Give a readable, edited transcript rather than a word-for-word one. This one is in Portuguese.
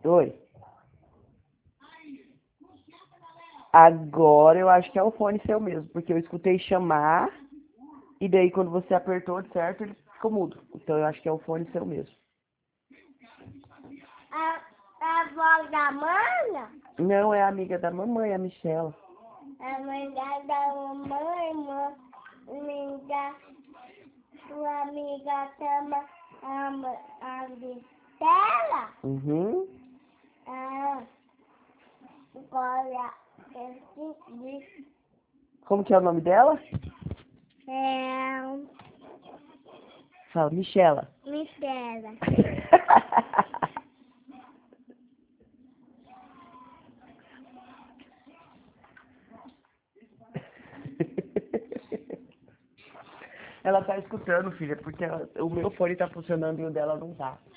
Oi. Agora eu acho que é o fone seu mesmo, porque eu escutei chamar e daí quando você apertou de certo ele ficou mudo. Então eu acho que é o fone seu mesmo. A avó da Mana? Não, é a amiga da mamãe, a Michela. A mãe da mamãe, amiga, sua amiga chama a Vitela? Uhum. Ah, agora eu esqueci. Como que é o nome dela? É, Fala, Michela. Mistela. Ela tá escutando, filha, porque o meu fone tá funcionando e o dela não tá.